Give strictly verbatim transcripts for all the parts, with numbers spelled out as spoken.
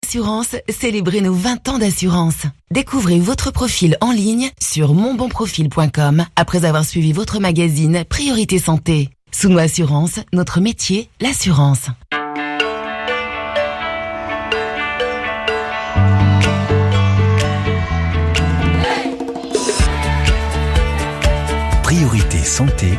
Assurance, célébrez nos vingt ans d'assurance. Découvrez votre profil en ligne sur mon bon profil point com après avoir suivi votre magazine Priorité Santé. Sous nos assurances, notre métier, l'assurance. Priorité Santé.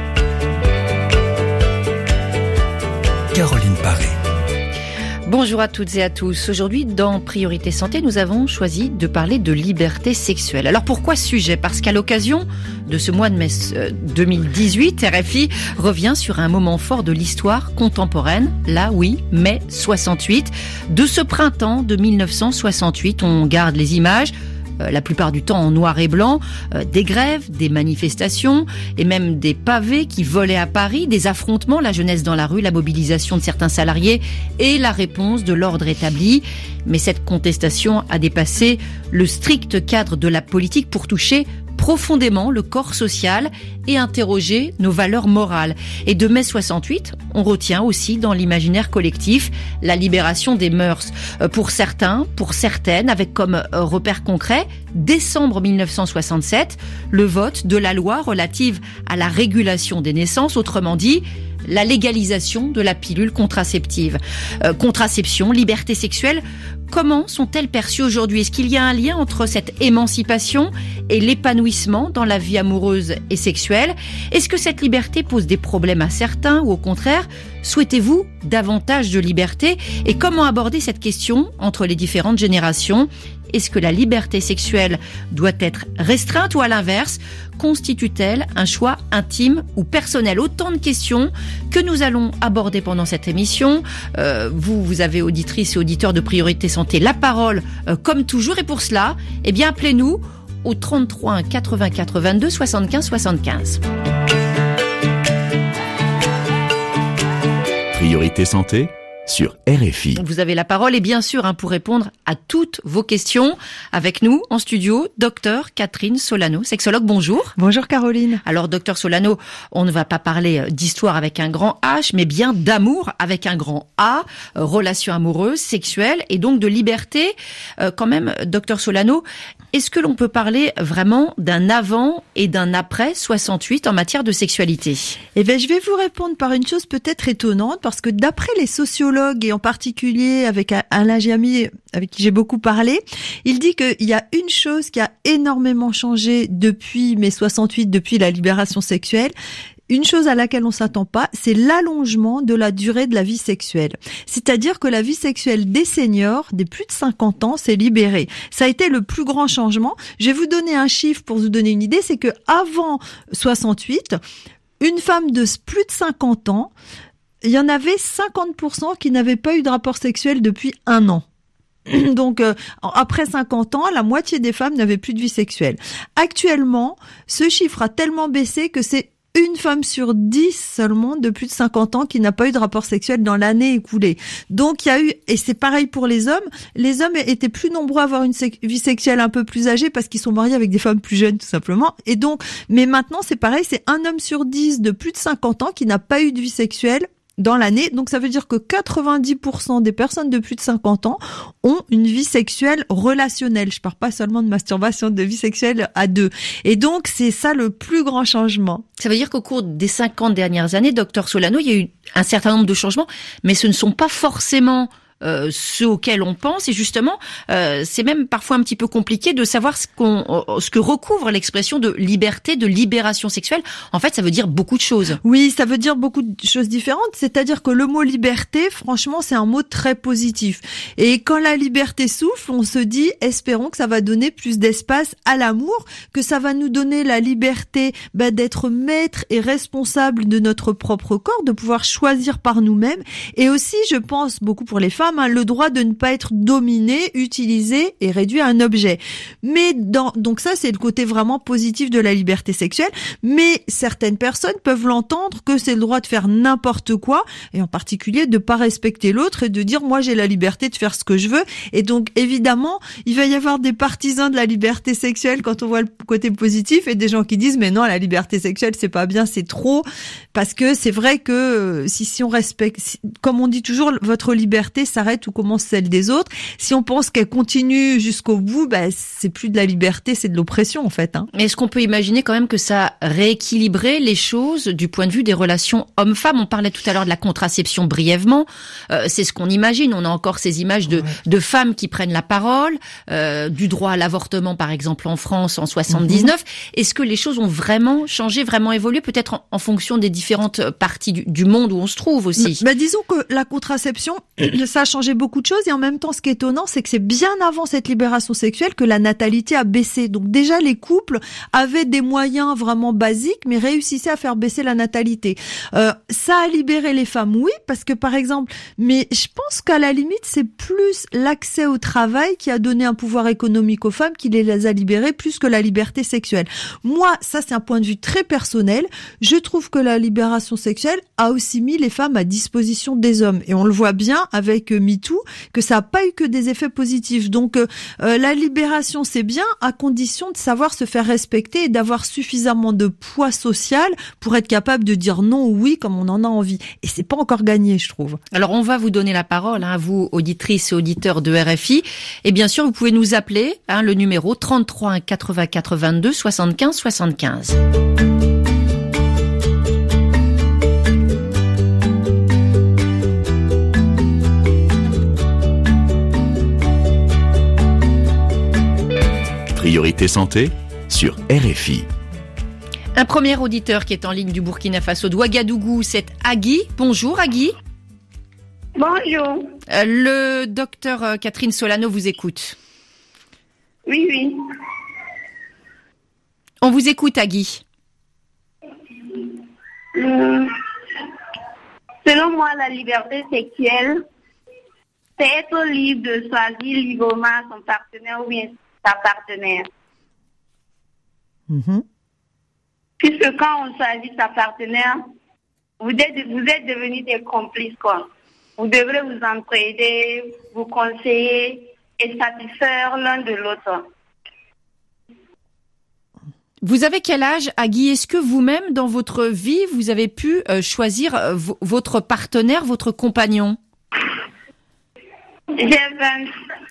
Caroline Paré. Bonjour à toutes et à tous. Aujourd'hui, dans Priorité Santé, nous avons choisi de parler de liberté sexuelle. Alors pourquoi ce sujet ? Parce qu'à l'occasion de ce mois de mai deux mille dix-huit, R F I revient sur un moment fort de l'histoire contemporaine. Là, oui, mai soixante-huit. De ce printemps de mille neuf cent soixante-huit, on garde les images, la plupart du temps en noir et blanc, euh, des grèves, des manifestations et même des pavés qui volaient à Paris, des affrontements, la jeunesse dans la rue, la mobilisation de certains salariés et la réponse de l'ordre établi. Mais cette contestation a dépassé le strict cadre de la politique pour toucher profondément le corps social et interroger nos valeurs morales. Et de mai soixante-huit, on retient aussi dans l'imaginaire collectif la libération des mœurs. Pour certains, pour certaines, avec comme repère concret, décembre mille neuf cent soixante-sept, le vote de la loi relative à la régulation des naissances, autrement dit, la légalisation de la pilule contraceptive. Euh, contraception, liberté sexuelle, comment sont-elles perçues aujourd'hui ? Est-ce qu'il y a un lien entre cette émancipation et l'épanouissement dans la vie amoureuse et sexuelle ? Est-ce que cette liberté pose des problèmes à certains ou au contraire, souhaitez-vous davantage de liberté ? Et comment aborder cette question entre les différentes générations ? Est-ce que la liberté sexuelle doit être restreinte ou à l'inverse, constitue-t-elle un choix intime ou personnel ? Autant de questions que nous allons aborder pendant cette émission. Euh, vous, vous avez auditrices et auditeurs de Priorité Santé la parole euh, comme toujours. Et pour cela, eh bien, appelez-nous au trente-trois un quatre-vingt-quatre vingt-deux soixante-quinze soixante-quinze. Priorité Santé sur R F I. Vous avez la parole et bien sûr hein, pour répondre à toutes vos questions, avec nous en studio, docteur Catherine Solano, sexologue. Bonjour. Bonjour Caroline. Alors docteur Solano, on ne va pas parler d'histoire avec un grand H, mais bien d'amour avec un grand A, euh, relations amoureuses, sexuelles et donc de liberté. Euh, quand même, docteur Solano, est-ce que l'on peut parler vraiment d'un avant et d'un après soixante-huit en matière de sexualité ? Eh bien, je vais vous répondre par une chose peut-être étonnante, parce que d'après les sociologues, et en particulier avec Alain Giamy, avec qui j'ai beaucoup parlé, il dit qu'il y a une chose qui a énormément changé depuis mai soixante-huit, depuis la libération sexuelle. Une chose à laquelle on s'attend pas, c'est l'allongement de la durée de la vie sexuelle. C'est-à-dire que la vie sexuelle des seniors, des plus de cinquante ans, s'est libérée. Ça a été le plus grand changement. Je vais vous donner un chiffre pour vous donner une idée, c'est que avant soixante-huit, une femme de plus de cinquante ans, il y en avait cinquante pour cent qui n'avaient pas eu de rapport sexuel depuis un an. Donc, euh, après cinquante ans, la moitié des femmes n'avaient plus de vie sexuelle. Actuellement, ce chiffre a tellement baissé que c'est une femme sur dix seulement de plus de cinquante ans qui n'a pas eu de rapport sexuel dans l'année écoulée. Donc il y a eu, et c'est pareil pour les hommes, les hommes étaient plus nombreux à avoir une sec- vie sexuelle un peu plus âgée parce qu'ils sont mariés avec des femmes plus jeunes tout simplement. Et donc, mais maintenant c'est pareil, c'est un homme sur dix de plus de cinquante ans qui n'a pas eu de vie sexuelle dans l'année. Donc ça veut dire que quatre-vingt-dix pour cent des personnes de plus de cinquante ans ont une vie sexuelle relationnelle. Je parle pas seulement de masturbation, de vie sexuelle à deux. Et donc c'est ça le plus grand changement. Ça veut dire qu'au cours des cinquante dernières années, docteur Solano, il y a eu un certain nombre de changements, mais ce ne sont pas forcément Euh, ceux auxquels on pense, et justement euh, c'est même parfois un petit peu compliqué de savoir ce qu'on ce que recouvre l'expression de liberté, de libération sexuelle. En fait, ça veut dire beaucoup de choses. Oui, ça veut dire beaucoup de choses différentes, c'est-à-dire que le mot liberté, franchement, c'est un mot très positif. Et quand la liberté souffle, on se dit, espérons que ça va donner plus d'espace à l'amour, que ça va nous donner la liberté bah, d'être maître et responsable de notre propre corps, de pouvoir choisir par nous-mêmes, et aussi, je pense, beaucoup pour les femmes, le droit de ne pas être dominé, utilisé et réduit à un objet. Mais dans, donc ça, c'est le côté vraiment positif de la liberté sexuelle. Mais certaines personnes peuvent l'entendre que c'est le droit de faire n'importe quoi, et en particulier de pas respecter l'autre et de dire moi j'ai la liberté de faire ce que je veux. Et donc évidemment, il va y avoir des partisans de la liberté sexuelle quand on voit le côté positif, et des gens qui disent mais non, la liberté sexuelle c'est pas bien, c'est trop, parce que c'est vrai que si si on respecte, si, comme on dit toujours, votre liberté ça s'arrête où commence celle des autres. Si on pense qu'elle continue jusqu'au bout, bah, c'est plus de la liberté, c'est de l'oppression en fait. Hein. Mais est-ce qu'on peut imaginer quand même que ça rééquilibrait les choses du point de vue des relations hommes-femmes? On parlait tout à l'heure de la contraception brièvement. Euh, c'est ce qu'on imagine. On a encore ces images de, ouais. de femmes qui prennent la parole, euh, du droit à l'avortement par exemple en France en soixante-dix-neuf. Mm-hmm. Est-ce que les choses ont vraiment changé, vraiment évolué, peut-être en, en fonction des différentes parties du, du monde où on se trouve aussi? Bah, disons que la contraception, ça a changé beaucoup de choses et en même temps, ce qui est étonnant, c'est que c'est bien avant cette libération sexuelle que la natalité a baissé. Donc déjà, les couples avaient des moyens vraiment basiques, mais réussissaient à faire baisser la natalité. Euh, ça a libéré les femmes, oui, parce que par exemple, mais je pense qu'à la limite, c'est plus l'accès au travail qui a donné un pouvoir économique aux femmes qui les a libérées plus que la liberté sexuelle. Moi, ça c'est un point de vue très personnel. Je trouve que la libération sexuelle a aussi mis les femmes à disposition des hommes. Et on le voit bien avec euh, MeToo, que ça n'a pas eu que des effets positifs. Donc euh, euh, la libération, c'est bien à condition de savoir se faire respecter et d'avoir suffisamment de poids social pour être capable de dire non ou oui comme on en a envie. Et c'est pas encore gagné, je trouve. Alors on va vous donner la parole, hein, vous auditrices et auditeurs de R F I. Et bien sûr, vous pouvez nous appeler, hein, le numéro trente-trois quatre-vingt-quatre vingt-deux soixante-quinze soixante-quinze. Priorité santé sur R F I. Un premier auditeur qui est en ligne du Burkina Faso, de Ouagadougou, c'est Agui. Bonjour Agui. Bonjour. Euh, le docteur euh, Catherine Solano vous écoute. Oui, oui. On vous écoute Agui. Hum, selon moi, la liberté sexuelle, c'est être libre de choisir librement son partenaire ou bien sa partenaire. Mm-hmm. Puisque quand on choisit sa partenaire, vous êtes, vous êtes devenus des complices, quoi. Vous devrez vous entraider, vous conseiller et satisfaire l'un de l'autre. Vous avez quel âge, Agui? Est-ce que vous-même, dans votre vie, vous avez pu euh, choisir euh, v- votre partenaire, votre compagnon? J'ai vingt.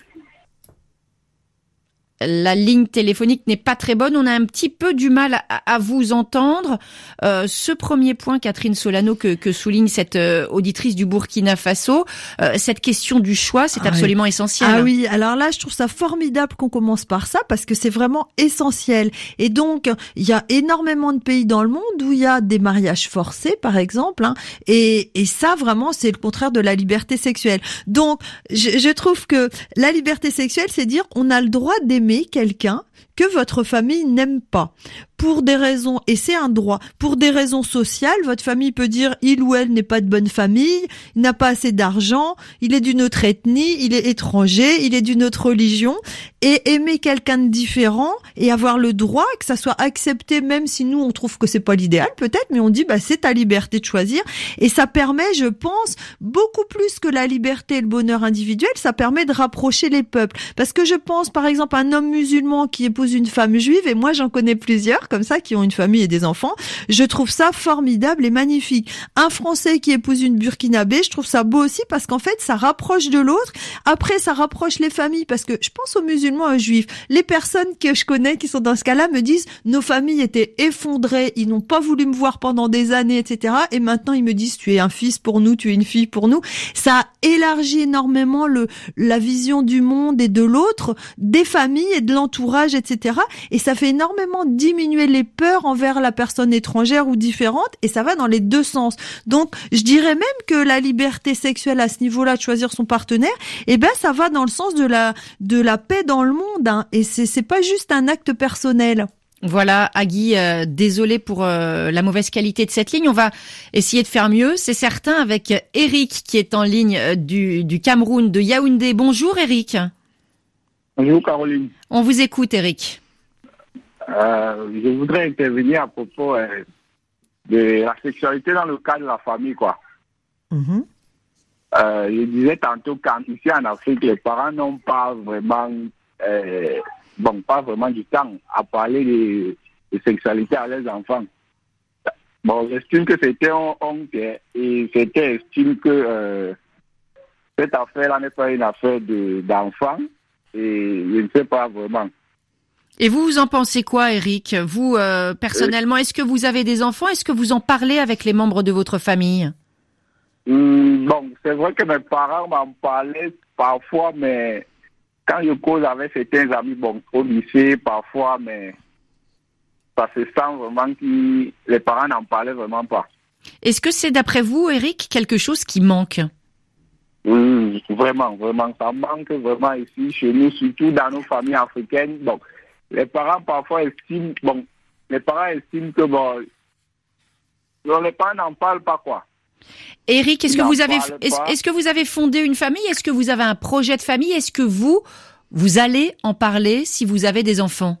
La ligne téléphonique n'est pas très bonne. On a un petit peu du mal à, à vous entendre. Euh, ce premier point, Catherine Solano, que, que souligne cette euh, auditrice du Burkina Faso, euh, cette question du choix, c'est ah absolument oui. essentiel. Ah oui, alors là, je trouve ça formidable qu'on commence par ça parce que c'est vraiment essentiel. Et donc, il y a énormément de pays dans le monde où il y a des mariages forcés, par exemple, hein, et, et ça, vraiment, c'est le contraire de la liberté sexuelle. Donc, je, je trouve que la liberté sexuelle, c'est dire on a le droit d'aimer quelqu'un que votre famille n'aime pas. Pour des raisons, et c'est un droit, pour des raisons sociales, votre famille peut dire il ou elle n'est pas de bonne famille, il n'a pas assez d'argent, il est d'une autre ethnie, il est étranger, il est d'une autre religion, et aimer quelqu'un de différent et avoir le droit que ça soit accepté, même si nous on trouve que c'est pas l'idéal peut-être, mais on dit bah c'est ta liberté de choisir, et ça permet, je pense, beaucoup plus que la liberté et le bonheur individuel, ça permet de rapprocher les peuples. Parce que je pense par exemple à un homme musulman qui épouse une femme juive, et moi j'en connais plusieurs comme ça qui ont une famille et des enfants, je trouve ça formidable et magnifique. Un Français qui épouse une Burkinabé, je trouve ça beau aussi parce qu'en fait ça rapproche de l'autre. Après ça rapproche les familles parce que je pense aux musulmans et aux juifs. Les personnes que je connais qui sont dans ce cas-là me disent nos familles étaient effondrées, ils n'ont pas voulu me voir pendant des années, et cetera. Et maintenant ils me disent tu es un fils pour nous, tu es une fille pour nous. Ça élargit énormément le la vision du monde et de l'autre, des familles et de l'entourage, et cetera. Et ça fait énormément diminuer les peurs envers la personne étrangère ou différente, et ça va dans les deux sens. Donc, je dirais même que la liberté sexuelle à ce niveau-là de choisir son partenaire, eh ben, ça va dans le sens de la de la paix dans le monde, hein, et c'est c'est pas juste un acte personnel. Voilà, Agui, euh, désolé pour euh, la mauvaise qualité de cette ligne. On va essayer de faire mieux, c'est certain, avec Eric qui est en ligne euh, du du Cameroun, de Yaoundé. Bonjour, Eric. Bonjour, Caroline. On vous écoute, Eric. Euh, je voudrais intervenir à propos euh, de la sexualité dans le cadre de la famille, quoi. Mm-hmm. Euh, je disais tantôt qu'ici en Afrique, les parents n'ont pas vraiment, euh, bon, pas vraiment du temps à parler de, de sexualité à leurs enfants. Bon, j'estime que c'était honte et c'était estime que euh, cette affaire-là n'est pas une affaire de, d'enfants et je ne sais pas vraiment. Et vous, vous en pensez quoi, Eric? Vous, euh, personnellement, est-ce que vous avez des enfants? Est-ce que vous en parlez avec les membres de votre famille? Hum, bon, c'est vrai que mes parents m'en parlaient parfois, mais quand je cause avec certains amis, bon, au lycée, parfois, mais ça se sent vraiment que les parents n'en parlaient vraiment pas. Est-ce que c'est, d'après vous, Eric, quelque chose qui manque? Oui, vraiment, vraiment, ça manque vraiment ici, chez nous, surtout dans nos familles africaines. Bon, les parents parfois estiment, bon, les parents estiment que bon, non, les parents n'en parlent pas quoi. Eric, est-ce Ils que n'en vous avez, parlent est-ce, pas. est-ce que vous avez fondé une famille? Est-ce que vous avez un projet de famille? Est-ce que vous, vous allez en parler si vous avez des enfants?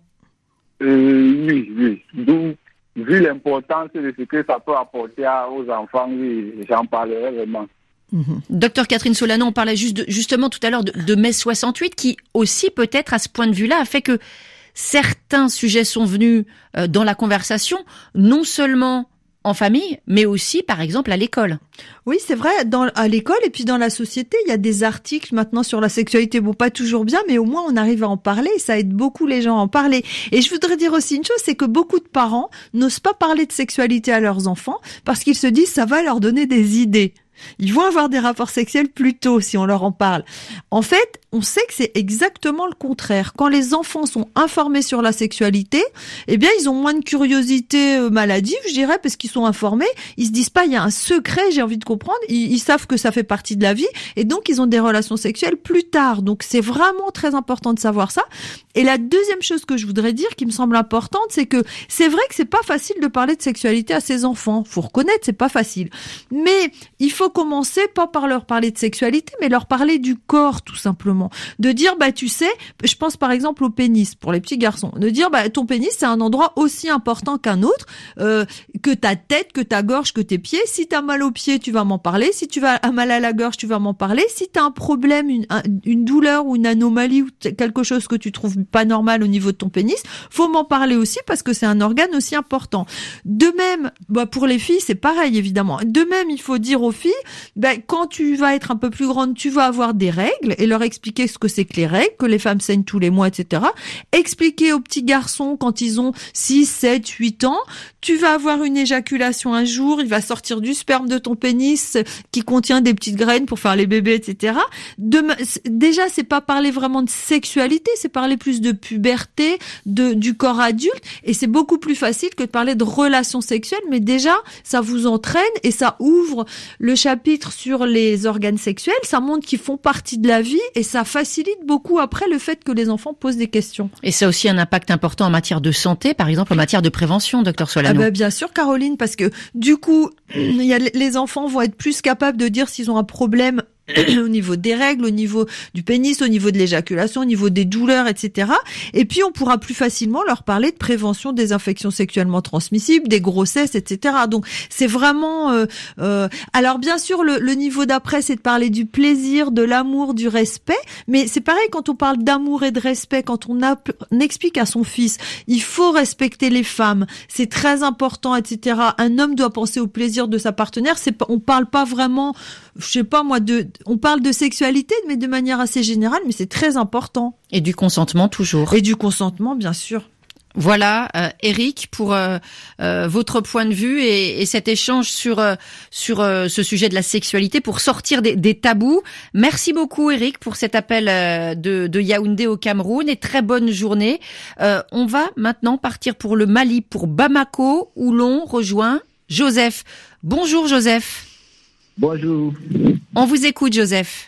Euh, oui, oui. Donc, vu l'importance de ce que ça peut apporter à- aux enfants, oui, j'en parlerai vraiment. Docteur Catherine Solano, on parlait juste de, justement tout à l'heure de, de mai soixante-huit, qui aussi peut-être à ce point de vue-là a fait que certains sujets sont venus euh, dans la conversation, non seulement en famille, mais aussi par exemple à l'école. Oui, c'est vrai, dans, à l'école et puis dans la société, il y a des articles maintenant sur la sexualité. Bon, pas toujours bien, mais au moins on arrive à en parler et ça aide beaucoup les gens à en parler. Et je voudrais dire aussi une chose, c'est que beaucoup de parents n'osent pas parler de sexualité à leurs enfants parce qu'ils se disent ça va leur donner des idées. Ils vont avoir des rapports sexuels plus tôt si on leur en parle. En fait, on sait que c'est exactement le contraire. Quand les enfants sont informés sur la sexualité, eh bien, ils ont moins de curiosité euh, maladive, je dirais, parce qu'ils sont informés. Ils se disent pas, il y a un secret, j'ai envie de comprendre. Ils, ils savent que ça fait partie de la vie. Et donc, ils ont des relations sexuelles plus tard. Donc, c'est vraiment très important de savoir ça. Et la deuxième chose que je voudrais dire, qui me semble importante, c'est que c'est vrai que c'est pas facile de parler de sexualité à ses enfants. Faut reconnaître, c'est pas facile. Mais il faut commencer pas par leur parler de sexualité, mais leur parler du corps, tout simplement. De dire, bah, tu sais, je pense par exemple au pénis, pour les petits garçons. De dire, bah, ton pénis, c'est un endroit aussi important qu'un autre, euh, que ta tête, que ta gorge, que tes pieds. Si t'as mal aux pieds, tu vas m'en parler. Si tu vas as mal à la gorge, tu vas m'en parler. Si t'as un problème, une, un, une douleur ou une anomalie ou quelque chose que tu trouves pas normal au niveau de ton pénis, faut m'en parler aussi parce que c'est un organe aussi important. De même, bah, pour les filles, c'est pareil, évidemment. De même, il faut dire aux filles, ben, quand tu vas être un peu plus grande, tu vas avoir des règles et leur expliquer ce que c'est que les règles, que les femmes saignent tous les mois, et cetera. Expliquer aux petits garçons quand ils ont six, sept, huit ans, tu vas avoir une éjaculation un jour, il va sortir du sperme de ton pénis qui contient des petites graines pour faire les bébés, et cetera. De, déjà, c'est pas parler vraiment de sexualité, c'est parler plus de puberté, de, du corps adulte, et c'est beaucoup plus facile que de parler de relations sexuelles, mais déjà, ça vous entraîne et ça ouvre le chapitre sur les organes sexuels, ça montre qu'ils font partie de la vie et ça facilite beaucoup après le fait que les enfants posent des questions. Et ça a aussi un impact important en matière de santé, par exemple en matière de prévention, docteur Solano. Ah bah bien sûr, Caroline, parce que du coup, il y a, les enfants vont être plus capables de dire s'ils ont un problème au niveau des règles, au niveau du pénis, au niveau de l'éjaculation, au niveau des douleurs, et cetera. Et puis, on pourra plus facilement leur parler de prévention des infections sexuellement transmissibles, des grossesses, et cetera. Donc, c'est vraiment... Euh, euh... Alors, bien sûr, le, le niveau d'après, c'est de parler du plaisir, de l'amour, du respect. Mais c'est pareil quand on parle d'amour et de respect, quand on, a, on explique à son fils, il faut respecter les femmes, c'est très important, et cetera. Un homme doit penser au plaisir de sa partenaire. C'est pas, on parle pas vraiment, je sais pas moi, de... On parle de sexualité, mais de manière assez générale, mais c'est très important. Et du consentement toujours. Et du consentement, bien sûr. Voilà, euh, Eric, pour euh, euh, votre point de vue et, et cet échange sur euh, sur euh, ce sujet de la sexualité pour sortir des, des tabous. Merci beaucoup, Eric, pour cet appel euh, de, de Yaoundé au Cameroun et très bonne journée. Euh, on va maintenant partir pour le Mali, pour Bamako, où l'on rejoint Joseph. Bonjour, Joseph. Bonjour. On vous écoute, Joseph.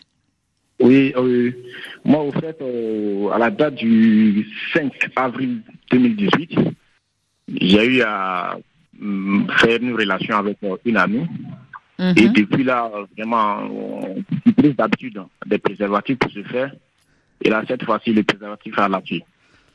Oui, oui. Moi, au fait, euh, à la date du cinq avril deux mille dix-huit, j'ai eu à euh, faire une relation avec euh, une amie. Mm-hmm. Et depuis là, vraiment, on a pris d'habitude des préservatifs pour se faire. Et là, cette fois-ci, le préservatif a lâché.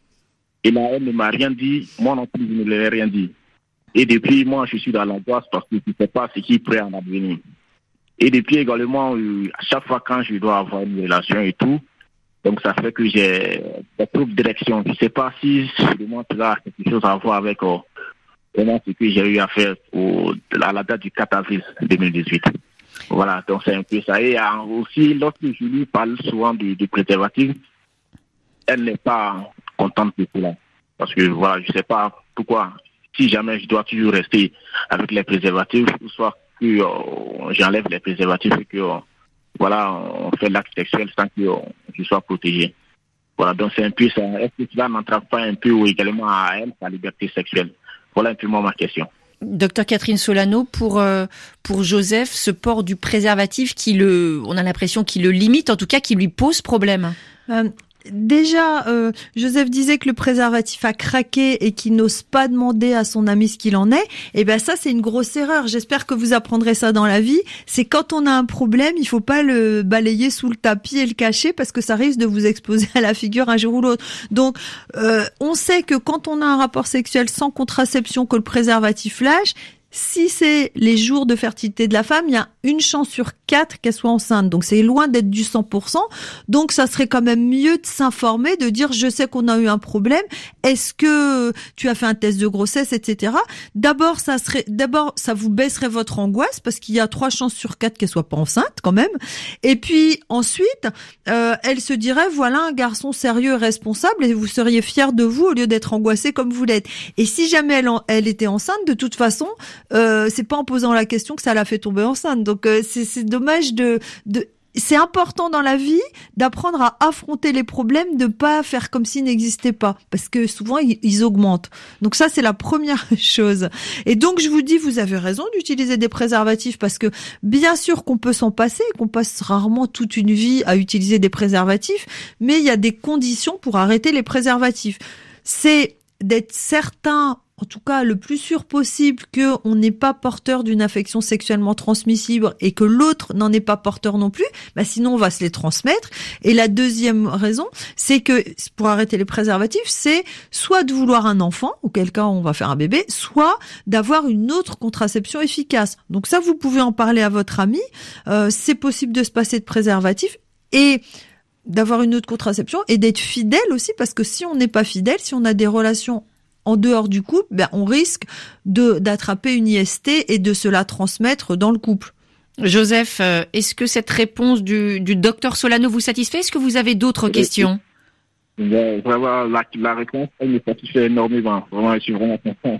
Et là, elle ne m'a rien dit. Moi non plus, je ne lui ai rien dit. Et depuis, moi, je suis dans l'angoisse parce que je ne sais pas ce qui pourrait en advenir. Et depuis également, euh, à chaque fois quand je dois avoir une relation et tout, donc ça fait que j'ai des troubles de direction. Je ne sais pas si sûrement cela a quelque chose à voir avec euh, vraiment ce que j'ai eu à faire au, à la date du quatre avril deux mille dix-huit. Voilà, donc c'est un peu ça. Et euh, aussi, lorsque Julie parle souvent du, du préservatif, elle n'est pas contente de cela. Parce que voilà, je ne sais pas pourquoi, si jamais je dois toujours rester avec les préservatifs, soit que euh, j'enlève les préservatifs et que euh, voilà, on fait l'acte sexuel sans que euh, je sois protégé. Voilà, donc c'est un peu ça. Est-ce que cela n'entrave pas un peu ou également à elle, sa liberté sexuelle? Voilà un peu moi ma question. Docteur Catherine Solano, pour euh, pour Joseph, ce port du préservatif qui le, on a l'impression qu'il le limite, en tout cas qui lui pose problème. Euh, Déjà, euh, Joseph disait que le préservatif a craqué et qu'il n'ose pas demander à son ami ce qu'il en est. Et ben ça, c'est une grosse erreur. J'espère que vous apprendrez ça dans la vie. C'est quand on a un problème, il faut pas le balayer sous le tapis et le cacher parce que ça risque de vous exposer à la figure un jour ou l'autre. Donc, euh, on sait que quand on a un rapport sexuel sans contraception, que le préservatif lâche, si c'est les jours de fertilité de la femme, il y a une chance sur quatre qu'elle soit enceinte. Donc c'est loin d'être du cent pour cent. Donc ça serait quand même mieux de s'informer, de dire je sais qu'on a eu un problème. Est-ce que tu as fait un test de grossesse, et cetera. D'abord ça serait, d'abord ça vous baisserait votre angoisse parce qu'il y a trois chances sur quatre qu'elle soit pas enceinte quand même. Et puis ensuite, euh, elle se dirait voilà un garçon sérieux, responsable et vous seriez fiers de vous au lieu d'être angoissé comme vous l'êtes. Et si jamais elle, en, elle était enceinte, de toute façon. Euh, c'est pas en posant la question que ça l'a fait tomber enceinte. Donc euh, c'est, c'est dommage de, de. C'est important dans la vie d'apprendre à affronter les problèmes, de pas faire comme s'ils n'existaient pas, parce que souvent ils, ils augmentent. Donc ça c'est la première chose. Et donc je vous dis, vous avez raison d'utiliser des préservatifs parce que bien sûr qu'on peut s'en passer, qu'on passe rarement toute une vie à utiliser des préservatifs, mais il y a des conditions pour arrêter les préservatifs. C'est d'être certain, en tout cas le plus sûr possible, qu'on n'est pas porteur d'une infection sexuellement transmissible et que l'autre n'en est pas porteur non plus, bah sinon on va se les transmettre. Et la deuxième raison, c'est que pour arrêter les préservatifs, c'est soit de vouloir un enfant, auquel cas on va faire un bébé, soit d'avoir une autre contraception efficace. Donc ça, vous pouvez en parler à votre ami, euh, c'est possible de se passer de préservatifs et d'avoir une autre contraception et d'être fidèle aussi, parce que si on n'est pas fidèle, si on a des relations en dehors du couple, ben on risque de d'attraper une I S T et de se la transmettre dans le couple. Joseph, est-ce que cette réponse du, du docteur Solano vous satisfait? Est-ce que vous avez d'autres questions? Vraiment, la, la réponse, elle me satisfait énormément. Vraiment, je suis vraiment content.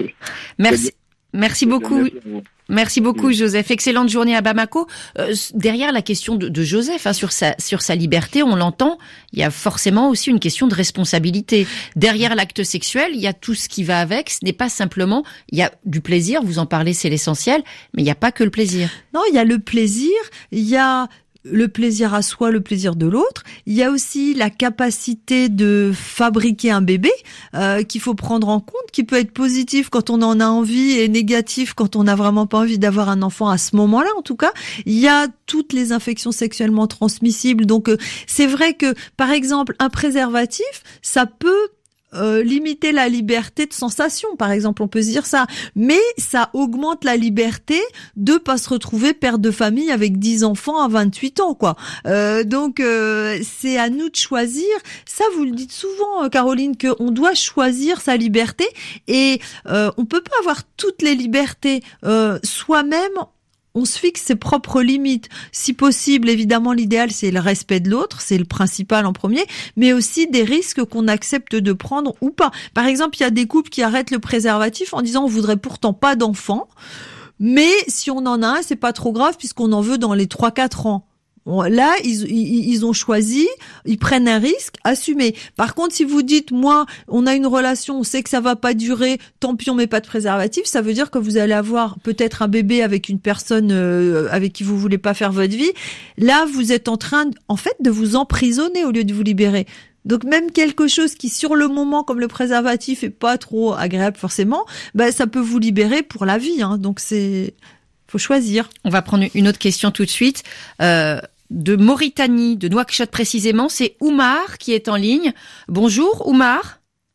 Merci. Merci beaucoup. Merci beaucoup, Joseph. Excellente journée à Bamako. Euh, derrière la question de, de Joseph, hein, sur sa sur sa liberté, on l'entend, il y a forcément aussi une question de responsabilité. Derrière l'acte sexuel, il y a tout ce qui va avec. Ce n'est pas simplement, il y a du plaisir, vous en parlez, c'est l'essentiel, mais il n'y a pas que le plaisir. Non, il y a le plaisir, il y a le plaisir à soi, le plaisir de l'autre. Il y a aussi la capacité de fabriquer un bébé euh, qu'il faut prendre en compte, qui peut être positif quand on en a envie et négatif quand on n'a vraiment pas envie d'avoir un enfant à ce moment-là. En tout cas, il y a toutes les infections sexuellement transmissibles. Donc, euh, c'est vrai que, par exemple, un préservatif, ça peut Euh, limiter la liberté de sensation, par exemple, on peut se dire ça, mais ça augmente la liberté de pas se retrouver père de famille avec dix enfants à vingt-huit ans, quoi. Euh, donc euh, c'est à nous de choisir. Ça, vous le dites souvent, Caroline, que on doit choisir sa liberté et euh, on peut pas avoir toutes les libertés euh, soi-même. On se fixe ses propres limites. Si possible, évidemment, l'idéal, c'est le respect de l'autre, c'est le principal en premier, mais aussi des risques qu'on accepte de prendre ou pas. Par exemple, il y a des couples qui arrêtent le préservatif en disant on voudrait pourtant pas d'enfants, mais si on en a un, c'est pas trop grave puisqu'on en veut dans les trois quatre ans. Bon, là, ils, ils, ils ont choisi, ils prennent un risque, assumé. Par contre, si vous dites, moi, on a une relation, on sait que ça va pas durer, tant pis, on met pas de préservatif, ça veut dire que vous allez avoir peut-être un bébé avec une personne euh, avec qui vous voulez pas faire votre vie. Là, vous êtes en train, en fait, de vous emprisonner au lieu de vous libérer. Donc même quelque chose qui sur le moment, comme le préservatif, est pas trop agréable forcément, ben ça peut vous libérer pour la vie. Hein. Donc c'est faut choisir. On va prendre une autre question tout de suite. Euh, de Mauritanie, de Nouakchott précisément, c'est Oumar qui est en ligne. Bonjour Oumar.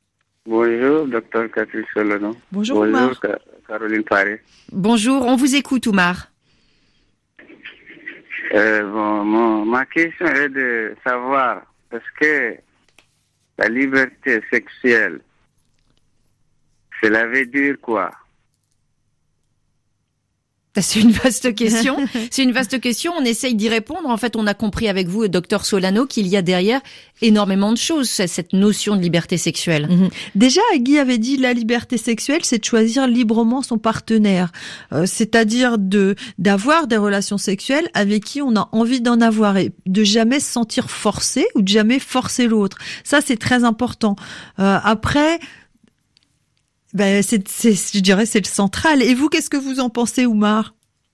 Bonjour, docteur Catherine Solano. Bonjour, Bonjour Oumar. Ca- Caroline Paré. Bonjour, on vous écoute Oumar. Euh, bon, mon, ma question est de savoir, est-ce que la liberté sexuelle, cela veut dire quoi? C'est une vaste question. C'est une vaste question. On essaye d'y répondre. En fait, on a compris avec vous, docteur Solano, qu'il y a derrière énormément de choses, cette notion de liberté sexuelle. Mmh. Déjà, Guy avait dit la liberté sexuelle, c'est de choisir librement son partenaire, euh, c'est-à-dire de d'avoir des relations sexuelles avec qui on a envie d'en avoir et de jamais se sentir forcé ou de jamais forcer l'autre. Ça, c'est très important. Euh, après. Ben, c'est, c'est, je dirais, c'est le central. Et vous, qu'est-ce que vous en pensez, Oumar?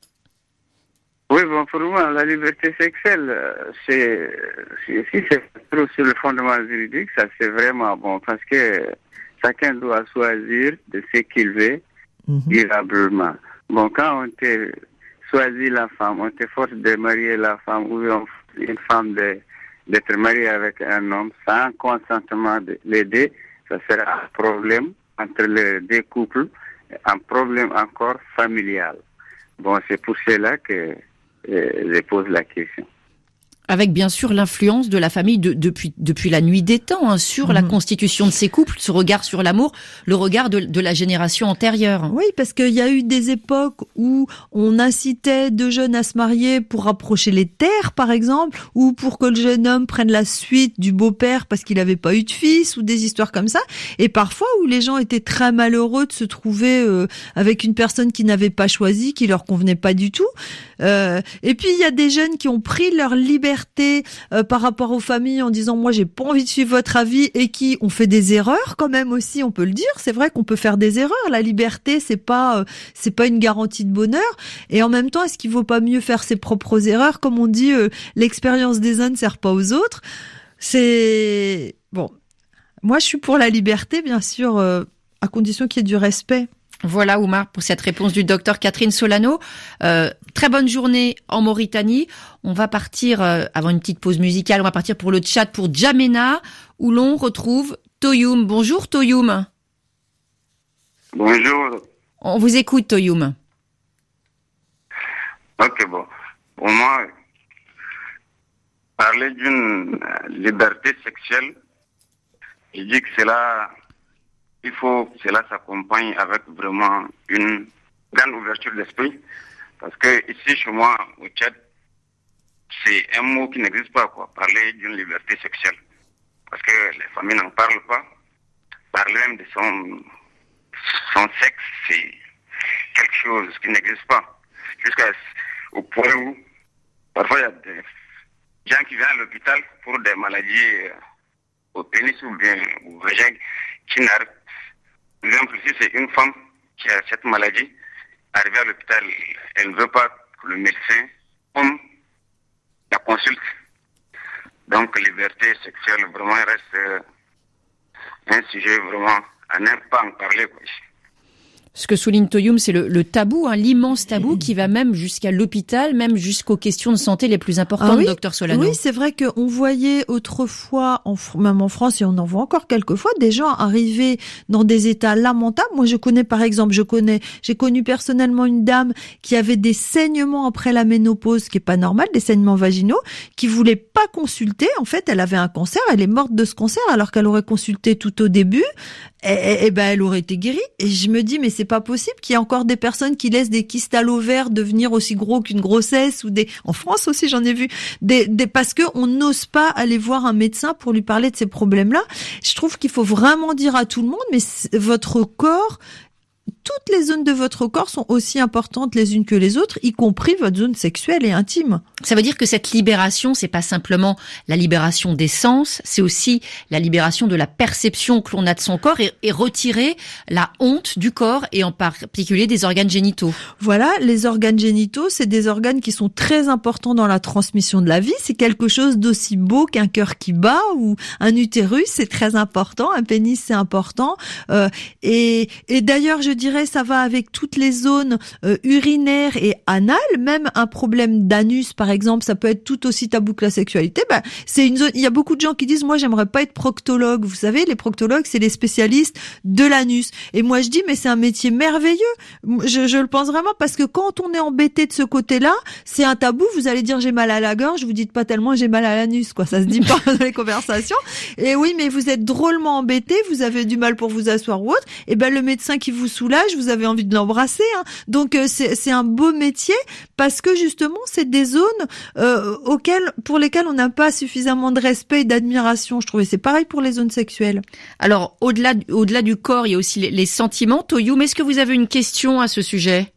Oui, bon, pour moi, la liberté sexuelle, c'est, c'est, si c'est trop sur le fondement juridique, ça c'est vraiment bon, parce que chacun doit choisir de ce qu'il veut, mm-hmm. durablement. Bon, quand on te choisit la femme, on te force de marier la femme, ou une femme de, d'être mariée avec un homme, sans consentement de les deux, ça sera un problème entre les deux couples, un problème encore familial. Bon, c'est pour cela que euh, je pose la question. Avec bien sûr l'influence de la famille de, depuis depuis la nuit des temps hein, sur mmh. la constitution de ces couples, ce regard sur l'amour, le regard de, de la génération antérieure. Oui, parce qu'il y a eu des époques où on incitait deux jeunes à se marier pour rapprocher les terres, par exemple, ou pour que le jeune homme prenne la suite du beau-père parce qu'il n'avait pas eu de fils, ou des histoires comme ça. Et parfois où les gens étaient très malheureux de se trouver euh, avec une personne qui n'avait pas choisi, qui leur convenait pas du tout. Euh, et puis il y a des jeunes qui ont pris leur liberté Euh, par rapport aux familles en disant moi j'ai pas envie de suivre votre avis et qui ont fait des erreurs quand même aussi, on peut le dire, c'est vrai qu'on peut faire des erreurs, la liberté c'est pas euh, c'est pas une garantie de bonheur et en même temps est-ce qu'il vaut pas mieux faire ses propres erreurs, comme on dit euh, l'expérience des uns ne sert pas aux autres. C'est bon, moi je suis pour la liberté bien sûr euh, à condition qu'il y ait du respect. Voilà Oumar pour cette réponse du docteur Catherine Solano. Euh, très bonne journée en Mauritanie. On va partir, euh, avant une petite pause musicale, on va partir pour le Tchad, pour Djamena, où l'on retrouve Toyoum. Bonjour Toyoum. Bonjour. On vous écoute Toyoum. Ok, bon. Pour moi, parler d'une liberté sexuelle, je dis que c'est là... Il faut que cela s'accompagne avec vraiment une grande ouverture d'esprit. Parce que ici, chez moi, au Tchad, c'est un mot qui n'existe pas, quoi. Parler d'une liberté sexuelle. Parce que les familles n'en parlent pas. Parler même de son, son sexe, c'est quelque chose qui n'existe pas. Jusqu'au point où, parfois, il y a des gens qui viennent à l'hôpital pour des maladies au pénis ou bien au vagin qui n'arrivent. Par exemple, si c'est une femme qui a cette maladie, arrivée à l'hôpital, elle ne veut pas que le médecin comme la consulte. Donc, liberté sexuelle, vraiment, reste un sujet vraiment à ne pas en parler, quoi. Ce que souligne Toyoum, c'est le, le tabou, hein, l'immense tabou qui va même jusqu'à l'hôpital, même jusqu'aux questions de santé les plus importantes, ah oui, docteur Solano. Oui, c'est vrai qu'on voyait autrefois, en, même en France, et on en voit encore quelquefois, des gens arriver dans des états lamentables. Moi, je connais, par exemple, je connais, j'ai connu personnellement une dame qui avait des saignements après la ménopause, ce qui est pas normal, des saignements vaginaux, qui voulait pas consulter. En fait, elle avait un cancer, elle est morte de ce cancer, alors qu'elle aurait consulté tout au début. Et, et ben, elle aurait été guérie. Et je me dis, mais c'est pas possible qu'il y ait encore des personnes qui laissent des kystes à l'ovaire devenir aussi gros qu'une grossesse, ou des, en France aussi, j'en ai vu, des, des, parce que on n'ose pas aller voir un médecin pour lui parler de ces problèmes-là. Je trouve qu'il faut vraiment dire à tout le monde, mais votre corps, toutes les zones de votre corps sont aussi importantes les unes que les autres, y compris votre zone sexuelle et intime. Ça veut dire que cette libération, c'est pas simplement la libération des sens, c'est aussi la libération de la perception que l'on a de son corps et, et retirer la honte du corps et en particulier des organes génitaux. Voilà, les organes génitaux, c'est des organes qui sont très importants dans la transmission de la vie. C'est quelque chose d'aussi beau qu'un cœur qui bat ou un utérus, c'est très important. Un pénis, c'est important. Euh, et, et d'ailleurs, je dirais, ça va avec toutes les zones euh, urinaires et anales. Même un problème d'anus, par exemple, ça peut être tout aussi tabou que la sexualité. Ben, c'est une zone. Il y a beaucoup de gens qui disent, moi, j'aimerais pas être proctologue. Vous savez, les proctologues, c'est les spécialistes de l'anus. Et moi, je dis, mais c'est un métier merveilleux. Je, je le pense vraiment, parce que quand on est embêté de ce côté-là, c'est un tabou. Vous allez dire, j'ai mal à la gorge. Vous dites pas tellement, j'ai mal à l'anus, quoi. Ça se dit pas dans les conversations. Et oui, mais vous êtes drôlement embêté. Vous avez du mal pour vous asseoir ou autre. Et ben, le médecin qui vous soulage, visage, vous avez envie de l'embrasser. Hein. Donc euh, c'est, c'est un beau métier parce que justement c'est des zones euh, auxquelles, pour lesquelles on n'a pas suffisamment de respect et d'admiration. Je trouvais c'est pareil pour les zones sexuelles. Alors au-delà au-delà du corps, il y a aussi les, les sentiments. Toyoum, est-ce que vous avez une question à ce sujet?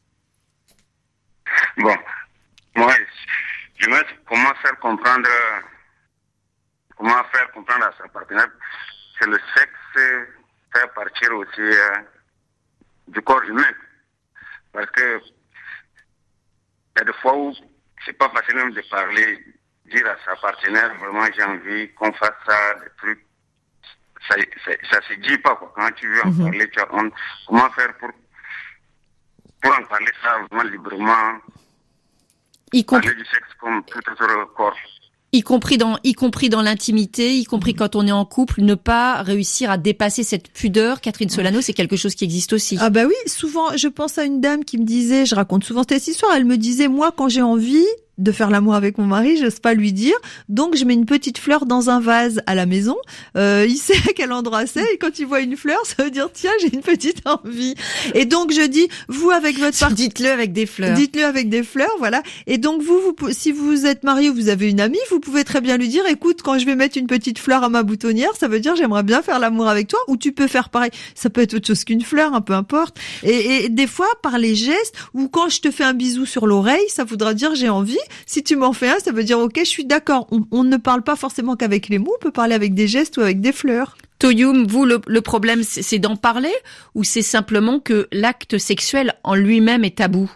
Bon, moi, je me dis comment faire comprendre, comment faire comprendre à sa partenaire que le sexe fait partir aussi euh, du corps humain. Parce que il y a des fois où c'est pas facile même de parler, dire à sa partenaire vraiment j'ai envie qu'on fasse ça, des trucs. Ça, ça, ça se dit pas quoi. Quand tu veux en mm-hmm. parler, tu as honte. Comment faire pour pour en parler ça vraiment librement, y compris parler du sexe comme tout autre corps. Y compris dans, y compris dans l'intimité, y compris quand on est en couple, ne pas réussir à dépasser cette pudeur. Catherine Solano, c'est quelque chose qui existe aussi. Ah bah oui, souvent, je pense à une dame qui me disait, je raconte souvent cette histoire, elle me disait, moi, quand j'ai envie de faire l'amour avec mon mari, j'ose pas lui dire, donc je mets une petite fleur dans un vase à la maison, euh, il sait à quel endroit c'est, et quand il voit une fleur, ça veut dire, tiens, j'ai une petite envie. Et donc je dis, vous avec votre part... Dites-le avec des fleurs. Dites-le avec des fleurs, voilà. Et donc vous, vous, si vous êtes marié ou vous avez une amie, vous pouvez très bien lui dire, écoute, quand je vais mettre une petite fleur à ma boutonnière, ça veut dire, j'aimerais bien faire l'amour avec toi, ou tu peux faire pareil. Ça peut être autre chose qu'une fleur, un peu importe. Et, et des fois, par les gestes, ou quand je te fais un bisou sur l'oreille, ça voudra dire, j'ai envie. Si tu m'en fais un, ça veut dire ok, je suis d'accord. On, on ne parle pas forcément qu'avec les mots, on peut parler avec des gestes ou avec des fleurs. Toyoum, vous, le, le problème, c'est, c'est d'en parler ou c'est simplement que l'acte sexuel en lui-même est tabou?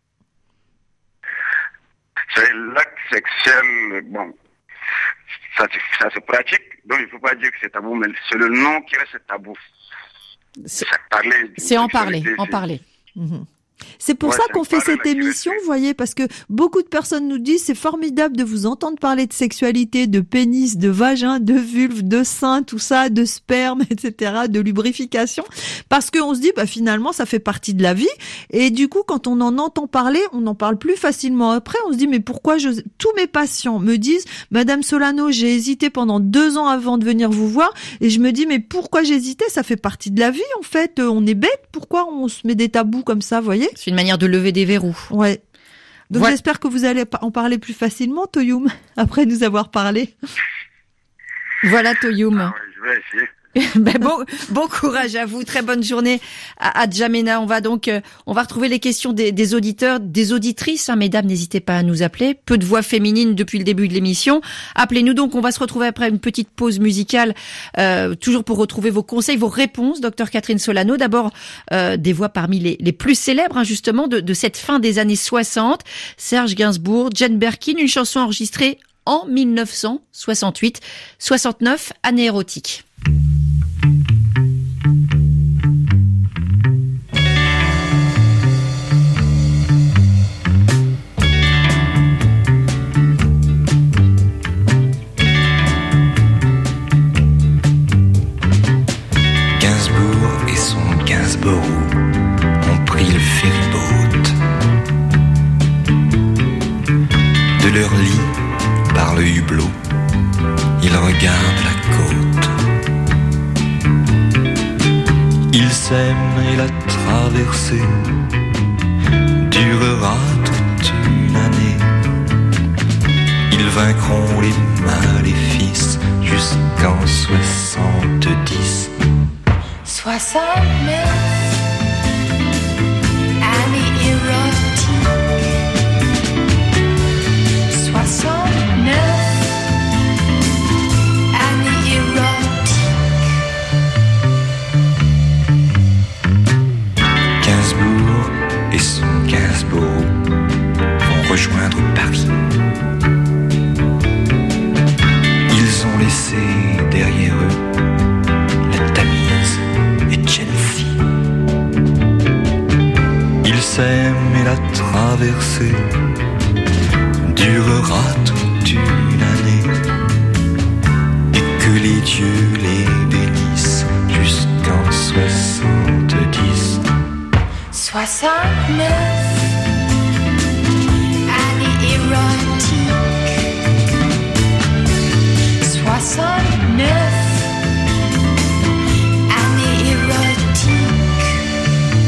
C'est l'acte sexuel, bon, ça, ça se pratique, donc il ne faut pas dire que c'est tabou, mais c'est le nom qui reste tabou. C'est, c'est, parler, c'est en parler, en parler. Mmh. C'est pour ouais, ça qu'on fait cette émission, vous voyez, parce que beaucoup de personnes nous disent c'est formidable de vous entendre parler de sexualité, de pénis, de vagin, de vulve, de sein, tout ça, de sperme, et cetera, de lubrification, parce qu'on se dit bah finalement ça fait partie de la vie et du coup quand on en entend parler, on en parle plus facilement après. On se dit mais pourquoi je... Tous mes patients me disent Madame Solano, j'ai hésité pendant deux ans avant de venir vous voir et je me dis mais pourquoi j'hésitais? Ça fait partie de la vie en fait. On est bête. Pourquoi on se met des tabous comme ça, vous voyez? C'est une manière de lever des verrous. Ouais. Donc voilà. J'espère que vous allez en parler plus facilement, Toyoum, après nous avoir parlé. Voilà, Toyoum. Ah ouais, je vais essayer. ben bon, bon courage à vous, très bonne journée à, à Djamena. On va donc, euh, on va retrouver les questions des, des auditeurs, des auditrices. Hein, mesdames, n'hésitez pas à nous appeler. Peu de voix féminines depuis le début de l'émission. Appelez-nous donc. On va se retrouver après une petite pause musicale, euh, toujours pour retrouver vos conseils, vos réponses, docteur Catherine Solano. D'abord, euh, des voix parmi les, les plus célèbres, hein, justement, de, de cette fin des années soixante. Serge Gainsbourg, Jane Birkin, une chanson enregistrée en mille neuf cent soixante-huit soixante-neuf, année érotique. Gainsbourg et son Gainsborough ont pris le ferry-boat. De leur lit, par le hublot, ils regardent la côte. Ils s'aiment et la traversée durera toute une année. Ils vaincront les maléfices jusqu'en soixante-dix. Soixante-neuf, année érotique. Soixante-neuf, année érotique. Gainsbourg et son Gainsborough vont rejoindre Paris. Ils ont laissé derrière eux la Tamise et Chelsea. Ils s'aiment et la traversée durera toute une année et que les dieux les bénissent jusqu'en soixante-dix. Soixante-neuf, année érotique. Soixante-neuf, année érotique.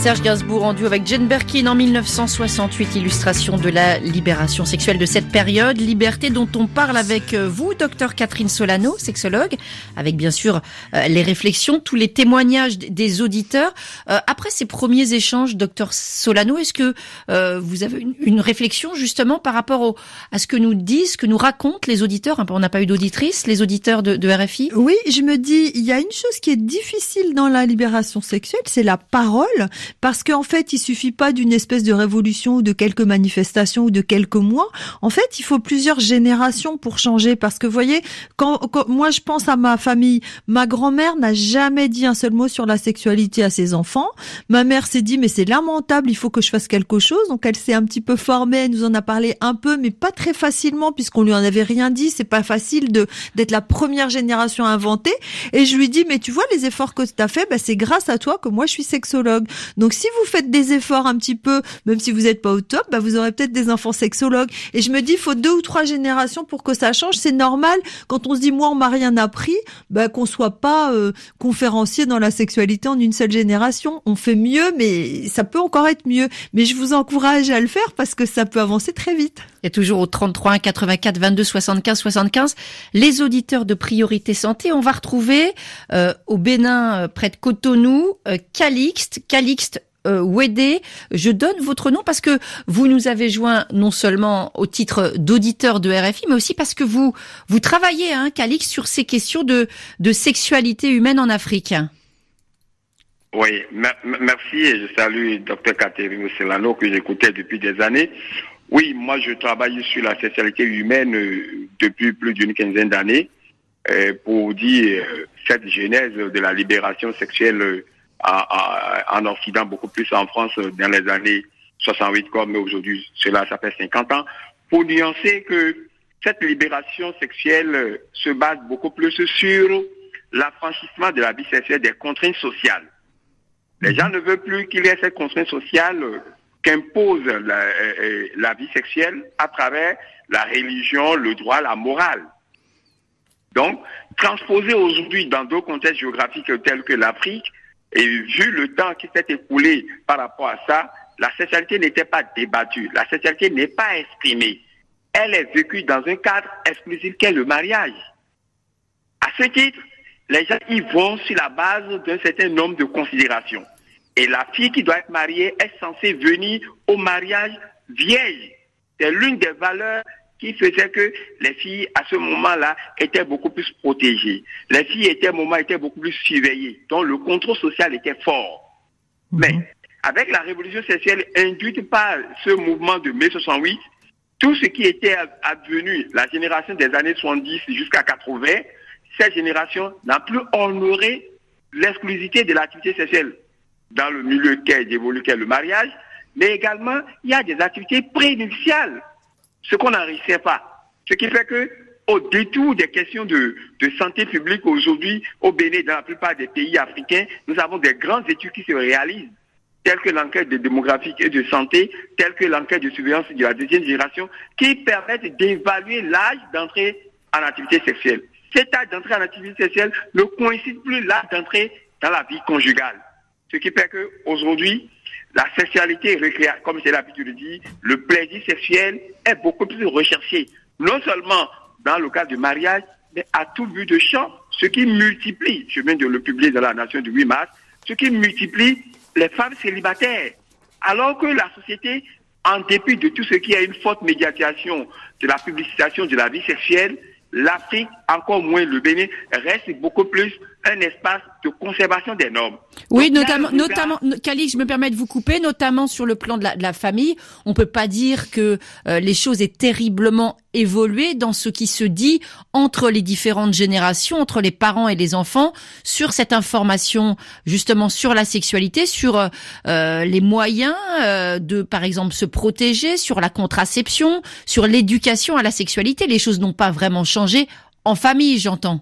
Serge Gainsbourg en duo avec Jane Birkin en mille neuf cent soixante-huit, illustration de la libération sexuelle de cette période, liberté dont on parle avec vous, docteur Catherine Solano, sexologue, avec bien sûr euh, les réflexions, tous les témoignages des auditeurs. Euh, après ces premiers échanges, docteur Solano, est-ce que euh, vous avez une, une réflexion justement par rapport au, à ce que nous disent, ce que nous racontent les auditeurs? On n'a pas eu d'auditrice, les auditeurs de, de R F I? Oui, je me dis, il y a une chose qui est difficile dans la libération sexuelle, c'est la parole. Parce qu'en fait, il suffit pas d'une espèce de révolution ou de quelques manifestations ou de quelques mois. En fait, il faut plusieurs générations pour changer. Parce que, vous voyez, quand, quand moi je pense à ma famille, ma grand-mère n'a jamais dit un seul mot sur la sexualité à ses enfants. Ma mère s'est dit, mais c'est lamentable, il faut que je fasse quelque chose. Donc elle s'est un petit peu formée, elle nous en a parlé un peu, mais pas très facilement puisqu'on lui en avait rien dit. C'est pas facile de d'être la première génération à inventer. Et je lui dis, mais tu vois, les efforts que tu as fait, bah, c'est grâce à toi que moi je suis sexologue. Donc si vous faites des efforts un petit peu, même si vous n'êtes pas au top, bah vous aurez peut-être des enfants sexologues. Et je me dis, il faut deux ou trois générations pour que ça change. C'est normal quand on se dit, moi on m'a rien appris, bah qu'on soit pas euh, conférencier dans la sexualité en une seule génération. On fait mieux, mais ça peut encore être mieux. Mais je vous encourage à le faire parce que ça peut avancer très vite. Et toujours au trente-trois un quatre-vingt-quatre vingt-deux soixante-quinze soixante-quinze, les auditeurs de Priorité Santé. On va retrouver euh, au Bénin, euh, près de Cotonou, euh, Calixte, Calixte euh, Ouédé. Je donne votre nom parce que vous nous avez joint non seulement au titre d'auditeur de R F I, mais aussi parce que vous vous travaillez, hein, Calixte, sur ces questions de de sexualité humaine en Afrique. Oui, mer- merci et je salue docteur Catherine Solano que j'écoutais depuis des années. Oui, moi je travaille sur la sexualité humaine euh, depuis plus d'une quinzaine d'années euh, pour dire euh, cette genèse de la libération sexuelle euh, à, à, en Occident, beaucoup plus en France euh, dans les années soixante-huit comme aujourd'hui, cela ça fait cinquante ans, pour nuancer que cette libération sexuelle euh, se base beaucoup plus sur l'affranchissement de la vie sexuelle des contraintes sociales. Les gens ne veulent plus qu'il y ait cette contrainte sociale euh, qu'impose la, euh, la vie sexuelle à travers la religion, le droit, la morale. Donc, transposer aujourd'hui dans d'autres contextes géographiques tels que l'Afrique, et vu le temps qui s'est écoulé par rapport à ça, la sexualité n'était pas débattue, la sexualité n'est pas exprimée. Elle est vécue dans un cadre exclusif qu'est le mariage. À ce titre, les gens y vont sur la base d'un certain nombre de considérations. Et la fille qui doit être mariée est censée venir au mariage vieille. C'est l'une des valeurs qui faisait que les filles, à ce moment-là, étaient beaucoup plus protégées. Les filles, étaient, à un moment, étaient beaucoup plus surveillées. Donc, le contrôle social était fort. Mmh. Mais, avec la révolution sexuelle induite par ce mouvement de mai soixante-huit, tout ce qui était advenu, la génération des années soixante-dix jusqu'à quatre-vingts, cette génération n'a plus honoré l'exclusivité de l'activité sexuelle dans le milieu qui est évolué, qui est le mariage, mais également, il y a des activités prénuptiales, ce qu'on n'enrichissait pas. Ce qui fait que, au détour des questions de, de santé publique aujourd'hui, au Bénin, dans la plupart des pays africains, nous avons des grandes études qui se réalisent, telles que l'enquête de démographique et de santé, telles que l'enquête de surveillance de la deuxième génération, qui permettent d'évaluer l'âge d'entrée en activité sexuelle. Cet âge d'entrée en activité sexuelle ne coïncide plus l'âge d'entrée dans la vie conjugale. Ce qui fait qu'aujourd'hui, la sexualité récréative, comme j'ai l'habitude de dire, le plaisir sexuel est beaucoup plus recherché, non seulement dans le cadre du mariage, mais à tout but de champ, ce qui multiplie, je viens de le publier dans la Nation du huit mars, ce qui multiplie les femmes célibataires. Alors que la société, en dépit de tout ce qui est une forte médiatisation de la publicitation de la vie sexuelle, l'Afrique, encore moins le Bénin, reste beaucoup plus un espace de conservation des normes. Oui, Donc, notamment, là, notamment, Calixte, je me permets de vous couper, notamment sur le plan de la, de la famille. On peut pas dire que euh, les choses aient terriblement évolué dans ce qui se dit entre les différentes générations, entre les parents et les enfants, sur cette information, justement, sur la sexualité, sur euh, les moyens euh, de, par exemple, se protéger, sur la contraception, sur l'éducation à la sexualité. Les choses n'ont pas vraiment changé en famille, j'entends.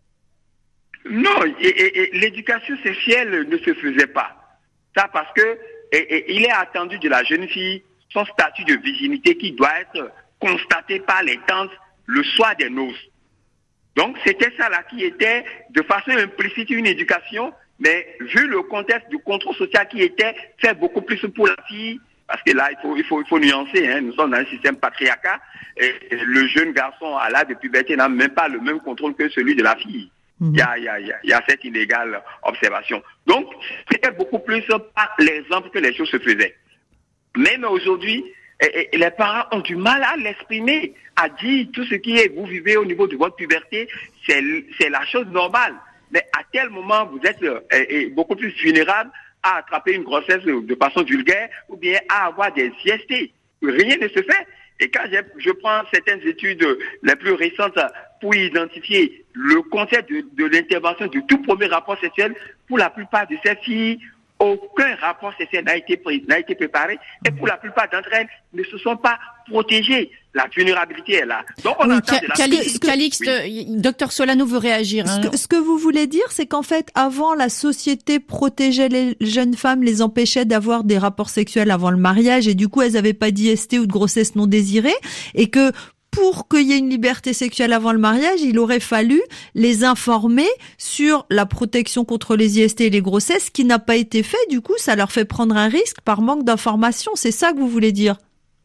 Non, et, et, et l'éducation sexuelle ne se faisait pas. Ça parce que et, et, il est attendu de la jeune fille son statut de virginité qui doit être constaté par les tantes le soir des noces. Donc c'était ça là qui était de façon implicite une éducation Mais vu le contexte du contrôle social qui était fait beaucoup plus pour la fille, parce que là, il faut, il faut, il faut nuancer, hein, nous sommes dans un système patriarcal, et, et le jeune garçon à l'âge de puberté n'a même pas le même contrôle que celui de la fille. Mmh. Il y a, il y a, il y a, il y a cette illégale observation. Donc, c'était beaucoup plus par l'exemple que les choses se faisaient. Même aujourd'hui, et, et les parents ont du mal à l'exprimer, à dire tout ce qui est, vous vivez au niveau de votre puberté, c'est, c'est la chose normale. Mais à tel moment, vous êtes euh, et, et beaucoup plus vulnérable à attraper une grossesse de façon vulgaire ou bien à avoir des I S T. Rien ne se fait. Et quand je, je prends certaines études les plus récentes pour identifier le concept de, de l'intervention du tout premier rapport sexuel, pour la plupart de ces filles, aucun rapport sexuel n'a été, pré, n'a été préparé. Et pour la plupart d'entre elles, ne se sont pas protégées. La vulnérabilité est là. Donc on oui, entend de la... Calixte, Calixte oui. Docteur Solano veut réagir. Hein. Ce, que, ce que vous voulez dire, c'est qu'en fait, avant, la société protégeait les jeunes femmes, les empêchait d'avoir des rapports sexuels avant le mariage, et du coup, elles n'avaient pas d'I S T ou de grossesse non désirée, et que pour qu'il y ait une liberté sexuelle avant le mariage, il aurait fallu les informer sur la protection contre les I S T et les grossesses, qui n'a pas été fait. Du coup, ça leur fait prendre un risque par manque d'information. C'est ça que vous voulez dire?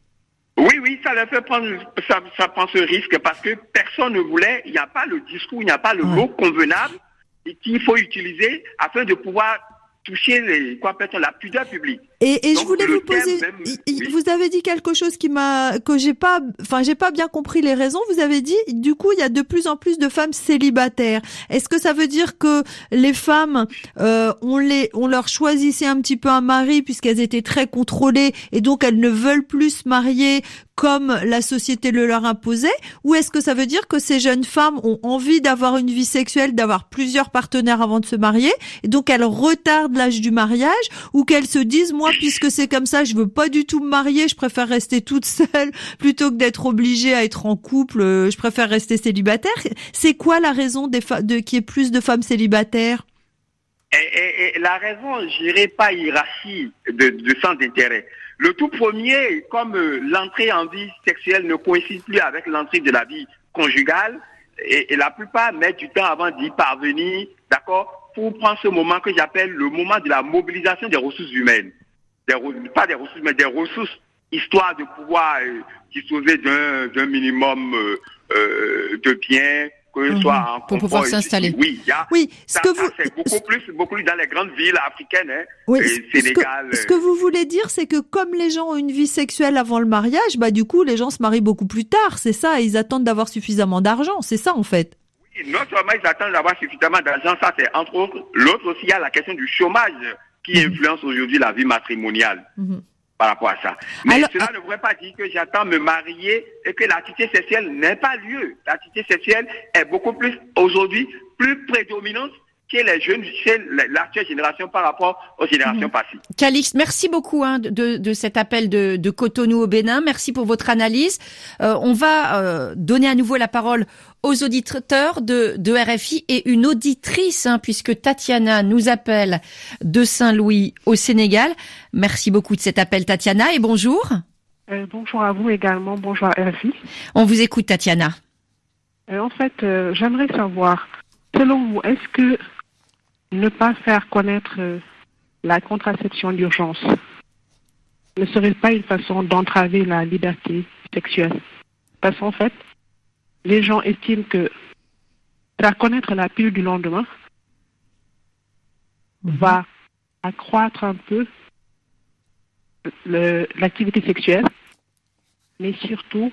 Oui, oui, ça leur fait prendre, ça, ça prend ce risque parce que personne ne voulait, il n'y a pas le discours, il n'y a pas le ouais. mot convenable qu'il faut utiliser afin de pouvoir toucher les, quoi appelle-t-on, la pudeur publique. Et, et je voulais vous poser, même, oui. vous avez dit quelque chose qui m'a, que j'ai pas, enfin, j'ai pas bien compris les raisons. Vous avez dit, du coup, il y a de plus en plus de femmes célibataires. Est-ce que ça veut dire que les femmes, euh, on les, on leur choisissait un petit peu un mari puisqu'elles étaient très contrôlées et donc elles ne veulent plus se marier comme la société le leur imposait? Ou est-ce que ça veut dire que ces jeunes femmes ont envie d'avoir une vie sexuelle, d'avoir plusieurs partenaires avant de se marier, et donc elles retardent l'âge du mariage, ou qu'elles se disent, moi, puisque c'est comme ça, je veux pas du tout me marier, je préfère rester toute seule plutôt que d'être obligée à être en couple, je préfère rester célibataire? C'est quoi la raison des fa- de qu'il y ait plus de femmes célibataires? Et, et, et la raison, je dirais pas hiérarchie de, de sens d'intérêt. Le tout premier, comme euh, l'entrée en vie sexuelle ne coïncide plus avec l'entrée de la vie conjugale, et, et la plupart mettent du temps avant d'y parvenir, d'accord, pour prendre ce moment que j'appelle le moment de la mobilisation des ressources humaines. Des, pas des ressources, mais des ressources, histoire de pouvoir euh, disposer d'un, d'un minimum euh, euh, de biens, que ce mmh, soit en pour pouvoir s'installer. Oui, y a, oui, ce ça, que ça, vous... c'est beaucoup plus, beaucoup plus dans les grandes villes africaines, hein, oui, et Sénégal. Ce que, ce que vous voulez dire, c'est que comme les gens ont une vie sexuelle avant le mariage, bah du coup, les gens se marient beaucoup plus tard, c'est ça, ils attendent d'avoir suffisamment d'argent, c'est ça en fait. Oui, non seulement ils attendent d'avoir suffisamment d'argent, ça c'est entre autres. L'autre aussi, il y a la question du chômage qui mmh. influence aujourd'hui la vie matrimoniale. Mmh. Par rapport à ça. Mais alors, cela ne pourrait pas dire que j'attends me marier et que l'activité sexuelle n'ait pas lieu. L'activité sexuelle est beaucoup plus, aujourd'hui, plus prédominante chez les jeunes, chez l'actuelle génération par rapport aux générations mmh. passées. Calixte, merci beaucoup hein, de, de cet appel de, de Cotonou au Bénin. Merci pour votre analyse. Euh, on va euh, donner à nouveau la parole aux auditeurs de, de R F I et une auditrice, hein, puisque Tatiana nous appelle de Saint-Louis au Sénégal. Merci beaucoup de cet appel, Tatiana, et bonjour. Euh, bonjour à vous également, bonjour à R F I. On vous écoute, Tatiana. Euh, en fait, euh, j'aimerais savoir, selon vous, est-ce que ne pas faire connaître euh, la contraception d'urgence ne serait pas une façon d'entraver la liberté sexuelle? Parce qu'en fait, les gens estiment que faire connaître la pilule du lendemain mmh. va accroître un peu le, l'activité sexuelle, mais surtout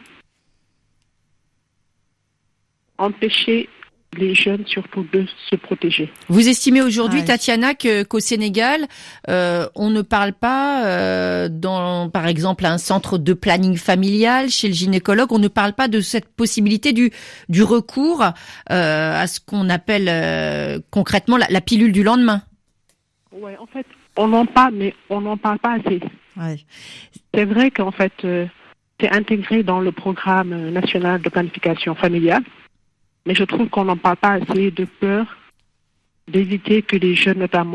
empêcher les jeunes surtout de se protéger. Vous estimez aujourd'hui, ouais. Tatiana, que qu'au Sénégal, euh, on ne parle pas, euh, dans, par exemple, un centre de planning familial, chez le gynécologue, on ne parle pas de cette possibilité du du recours euh, à ce qu'on appelle euh, concrètement la, la pilule du lendemain. Ouais, en fait, on en parle, mais on n'en parle pas assez. Ouais. C'est vrai qu'en fait, euh, c'est intégré dans le programme national de planification familiale. Mais je trouve qu'on n'en parle pas assez de peur d'éviter que les jeunes, notamment,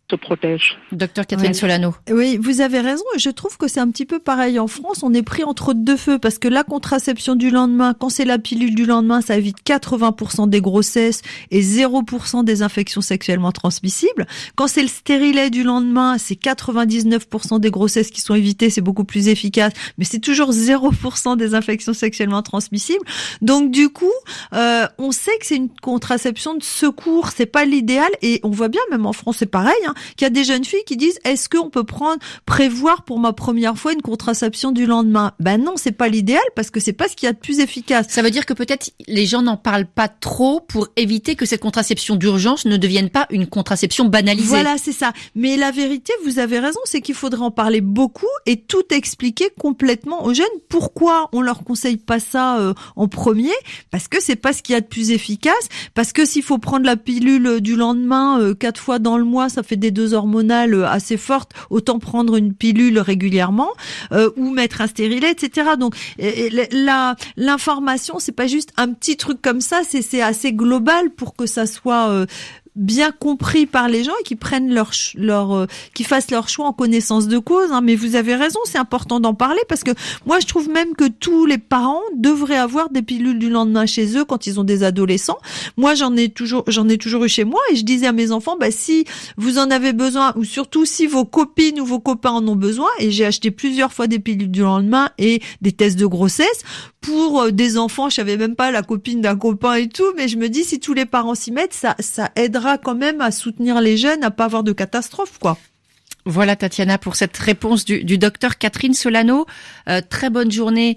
se protège. Docteur Catherine Ouais. Solano. Oui, vous avez raison. Je trouve que c'est un petit peu pareil en France. On est pris entre deux feux parce que la contraception du lendemain, quand c'est la pilule du lendemain, ça évite quatre-vingts pour cent des grossesses et zéro pour cent des infections sexuellement transmissibles. Quand c'est le stérilet du lendemain, c'est quatre-vingt-dix-neuf pour cent des grossesses qui sont évitées. C'est beaucoup plus efficace, mais c'est toujours zéro pour cent des infections sexuellement transmissibles. Donc du coup, euh, on sait que c'est une contraception de secours. C'est pas l'idéal et on voit bien, même en France, c'est pareil. Hein, qu'il y a des jeunes filles qui disent est-ce qu'on peut prendre prévoir pour ma première fois une contraception du lendemain? Ben non, c'est pas l'idéal parce que c'est pas ce qu'il y a de plus efficace. Ça veut dire que peut-être les gens n'en parlent pas trop pour éviter que cette contraception d'urgence ne devienne pas une contraception banalisée. Voilà, c'est ça. Mais la vérité, vous avez raison, c'est qu'il faudrait en parler beaucoup et tout expliquer complètement aux jeunes. Pourquoi on leur conseille pas ça euh, en premier? Parce que c'est pas ce qu'il y a de plus efficace. Parce que s'il faut prendre la pilule du lendemain euh, quatre fois dans le mois, ça fait des doses hormonales assez fortes, autant prendre une pilule régulièrement euh, ou mettre un stérilet, et cetera. Donc et, et, la l'information, c'est pas juste un petit truc comme ça, c'est c'est assez global pour que ça soit euh, bien compris par les gens et qui prennent leur leur euh, qui fassent leur choix en connaissance de cause, hein. Mais vous avez raison, c'est important d'en parler parce que moi je trouve même que tous les parents devraient avoir des pilules du lendemain chez eux quand ils ont des adolescents. Moi j'en ai toujours j'en ai toujours eu chez moi et je disais à mes enfants bah si vous en avez besoin ou surtout si vos copines ou vos copains en ont besoin, et j'ai acheté plusieurs fois des pilules du lendemain et des tests de grossesse pour des enfants, je savais même pas la copine d'un copain et tout, mais je me dis si tous les parents s'y mettent, ça ça aidera quand même à soutenir les jeunes, à pas avoir de catastrophe, quoi. Voilà Tatiana pour cette réponse du, du docteur Catherine Solano. Euh, très bonne journée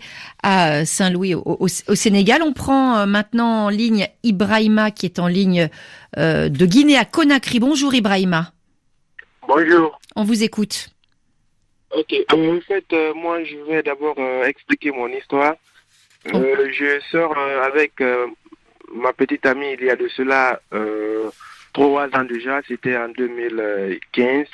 à Saint-Louis au, au, au Sénégal. On prend euh, maintenant en ligne Ibrahima qui est en ligne euh, de Guinée à Conakry. Bonjour Ibrahima. Bonjour. On vous écoute. Ok. Euh, en fait, euh, moi je vais d'abord euh, expliquer mon histoire. Euh, oh. Je sors euh, avec euh, ma petite amie il y a de cela euh, trois ans déjà, c'était en deux mille quinze.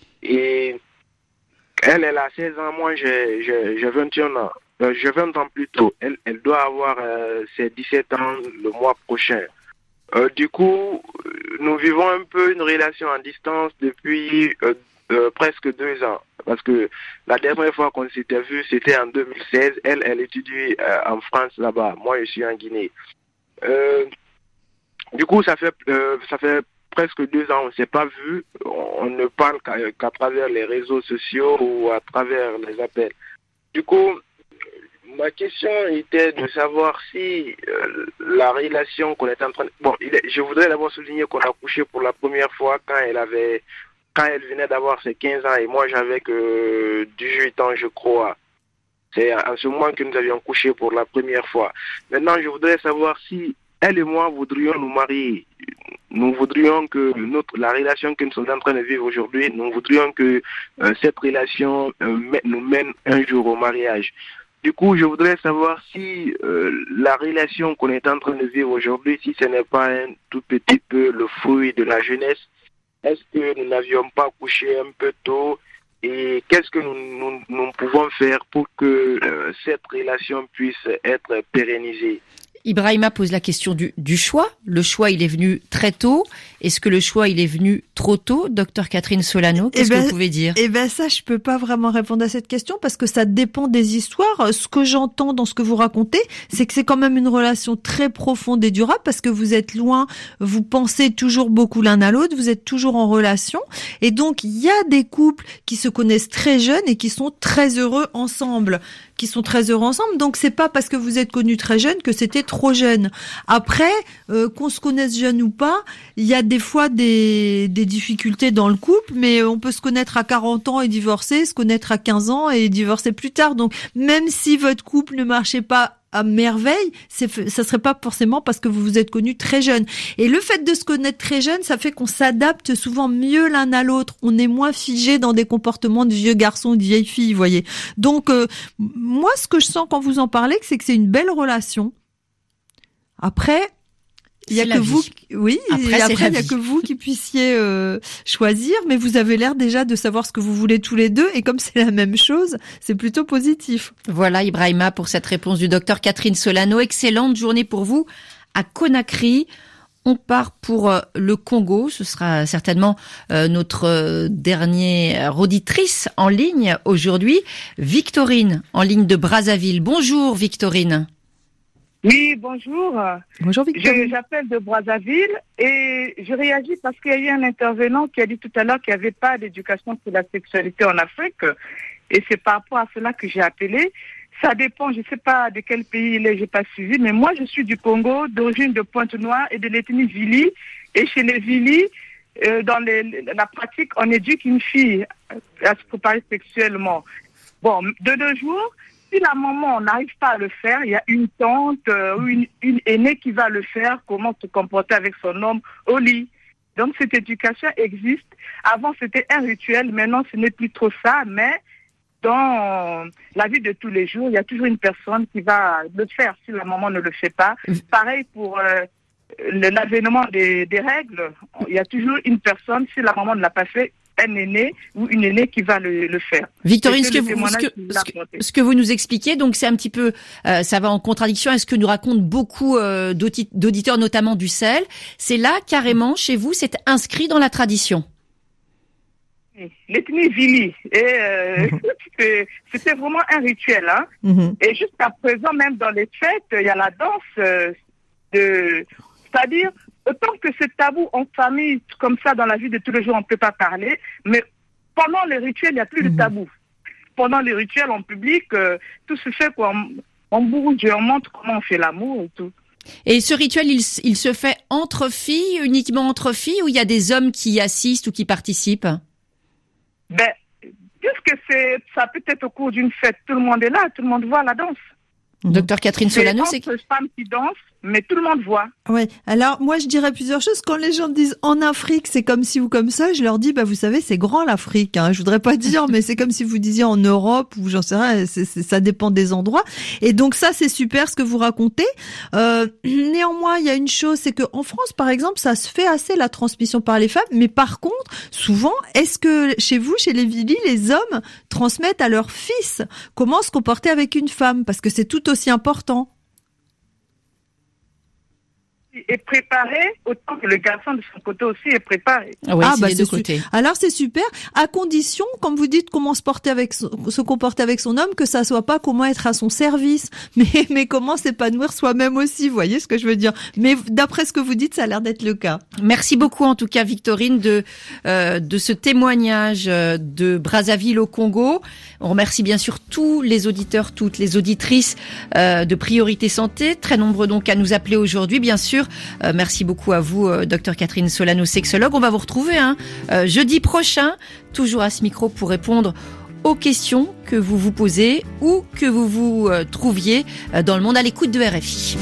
Et elle, elle a seize ans, moi j'ai, j'ai, j'ai vingt et un ans. Euh, j'ai vingt ans plus tôt. Elle, elle doit avoir euh, ses dix-sept ans le mois prochain. Euh, du coup, nous vivons un peu une relation en distance depuis euh, euh, presque deux ans. Parce que la dernière fois qu'on s'était vu, c'était en deux mille seize. Elle, elle étudie euh, en France là-bas. Moi, je suis en Guinée. Euh, du coup, ça fait euh, ça fait presque deux ans, on ne s'est pas vu. On ne parle qu'à, qu'à travers les réseaux sociaux ou à travers les appels. Du coup, ma question était de savoir si euh, la relation qu'on est en train de... Bon, il est... je voudrais d'abord souligner qu'on a couché pour la première fois quand elle avait... quand elle venait d'avoir ses quinze ans et moi j'avais que dix-huit ans, je crois. C'est en ce moment que nous avions couché pour la première fois. Maintenant, je voudrais savoir si elle et moi voudrions nous marier. Nous voudrions que notre, la relation que nous sommes en train de vivre aujourd'hui, nous voudrions que euh, cette relation euh, nous mène un jour au mariage. Du coup, je voudrais savoir si euh, la relation qu'on est en train de vivre aujourd'hui, si ce n'est pas un tout petit peu le fruit de la jeunesse, est-ce que nous n'avions pas couché un peu tôt et qu'est-ce que nous, nous, nous pouvons faire pour que euh, cette relation puisse être pérennisée? Ibrahima pose la question du, du choix. Le choix, il est venu très tôt. Est-ce que le choix, il est venu trop tôt? Docteur Catherine Solano, qu'est-ce eh ben, que vous pouvez dire? Eh ben ça, je peux pas vraiment répondre à cette question parce que ça dépend des histoires. Ce que j'entends dans ce que vous racontez, c'est que c'est quand même une relation très profonde et durable parce que vous êtes loin, vous pensez toujours beaucoup l'un à l'autre, vous êtes toujours en relation. Et donc, il y a des couples qui se connaissent très jeunes et qui sont très heureux ensemble. qui sont très heureux ensemble. Donc, c'est pas parce que vous êtes connus très jeunes que c'était trop jeune. Après, euh, qu'on se connaisse jeune ou pas, il y a des fois des, des difficultés dans le couple, mais on peut se connaître à quarante ans et divorcer, se connaître à quinze ans et divorcer plus tard. Donc, même si votre couple ne marchait pas à merveille, c'est, ça serait pas forcément parce que vous vous êtes connus très jeune. Et le fait de se connaître très jeune, ça fait qu'on s'adapte souvent mieux l'un à l'autre. On est moins figé dans des comportements de vieux garçons ou de vieilles filles, vous voyez. Donc, euh, moi, ce que je sens quand vous en parlez, c'est que c'est une belle relation. Après, il y a que vous, oui, après, après il y a que vous qui puissiez euh, choisir, mais vous avez l'air déjà de savoir ce que vous voulez tous les deux, et comme c'est la même chose, c'est plutôt positif. Voilà Ibrahima pour cette réponse du docteur Catherine Solano. Excellente journée pour vous à Conakry. On part pour euh, le Congo. Ce sera certainement euh, notre euh, dernière auditrice en ligne aujourd'hui. Victorine, en ligne de Brazzaville. Bonjour Victorine. Oui, bonjour. Bonjour Victorine. Je, j'appelle de Brazzaville et je réagis parce qu'il y a eu un intervenant qui a dit tout à l'heure qu'il n'y avait pas d'éducation sur la sexualité en Afrique. Et c'est par rapport à cela que j'ai appelé. Ça dépend, je ne sais pas de quel pays il est, je n'ai pas suivi, mais moi je suis du Congo, d'origine de Pointe-Noire et de l'ethnie Vili. Et chez les Vili, euh, dans les, la pratique, on éduque une fille à se préparer sexuellement. Bon, de nos jours, si la maman n'arrive pas à le faire, il y a une tante euh, ou une, une aînée qui va le faire, comment se comporter avec son homme au lit. Donc cette éducation existe. Avant c'était un rituel, maintenant ce n'est plus trop ça, mais dans la vie de tous les jours, il y a toujours une personne qui va le faire si la maman ne le fait pas. Pareil pour euh, l'avènement des, des règles, il y a toujours une personne, si la maman ne l'a pas fait, un aîné ou une aînée qui va le, le faire. Victorine, ce que, vous, ce, que, ce, que, ce que vous nous expliquez, donc c'est un petit peu, euh, ça va en contradiction à ce que nous racontent beaucoup euh, d'auditeurs, notamment du Sahel. C'est là, carrément, chez vous, c'est inscrit dans la tradition. L'ethnie Vili, et euh, c'était vraiment un rituel, hein. Mm-hmm. Et jusqu'à présent, même dans les fêtes, il y a la danse euh, de, c'est-à-dire autant que c'est tabou en famille, comme ça dans la vie de tous les jours, on ne peut pas parler, mais pendant les rituels, il n'y a plus mm-hmm. de tabou. Pendant les rituels en public, euh, tout se fait quoi, on, on bouge, on montre comment on fait l'amour et tout. Et ce rituel, il, il se fait entre filles, uniquement entre filles, ou il y a des hommes qui y assistent ou qui participent? Ben, puisque c'est, ça peut être au cours d'une fête, tout le monde est là, tout le monde voit la danse. Docteur Catherine Solano, c'est entre femmes qui dansent, mais tout le monde voit. Ouais. Alors moi je dirais plusieurs choses. Quand les gens disent en Afrique c'est comme ci ou comme ça, je leur dis bah vous savez c'est grand l'Afrique. Hein. Je voudrais pas dire mais c'est comme si vous disiez en Europe ou j'en sais rien. C'est, c'est, ça dépend des endroits. Et donc ça c'est super ce que vous racontez. Euh, néanmoins il y a une chose, c'est que en France par exemple ça se fait assez la transmission par les femmes. Mais par contre souvent est-ce que chez vous chez les Vili les hommes transmettent à leurs fils comment se comporter avec une femme parce que c'est tout aussi important. Est préparé autant que le garçon de son côté aussi est préparé. Ah, ouais, ah c'est bah les deux côtés. Su- Alors c'est super, à condition, comme vous dites, comment se porter avec son, se comporter avec son homme, que ça soit pas comment être à son service, mais mais comment s'épanouir soi-même aussi. Vous voyez ce que je veux dire. Mais d'après ce que vous dites, ça a l'air d'être le cas. Merci beaucoup en tout cas Victorine de euh, de ce témoignage de Brazzaville au Congo. On remercie bien sûr tous les auditeurs, toutes les auditrices euh, de Priorité Santé, très nombreux donc à nous appeler aujourd'hui, bien sûr. Euh, merci beaucoup à vous, euh, docteur Catherine Solano, sexologue. On va vous retrouver hein, euh, jeudi prochain, toujours à ce micro pour répondre aux questions que vous vous posez ou que vous vous euh, trouviez euh, dans le monde à l'écoute de R F I.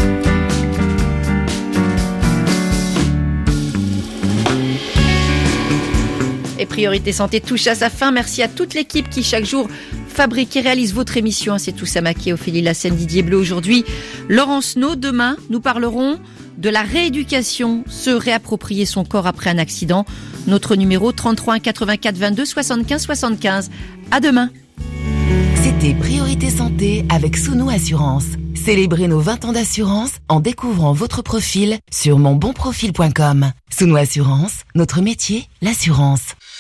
Et Priorité Santé touche à sa fin. Merci à toute l'équipe qui chaque jour fabrique et réalise votre émission. C'est tout Samaké, Ophélie Lassène, Didier Bleu aujourd'hui. Laurence No, demain, nous parlerons de la rééducation, se réapproprier son corps après un accident. Notre numéro trente-trois un quatre-vingt-quatre vingt-deux soixante-quinze soixante-quinze. À demain. C'était Priorité Santé avec Sounou Assurance. Célébrez nos vingt ans d'assurance en découvrant votre profil sur mon bon profil point com. Sounou Assurance, notre métier, l'assurance.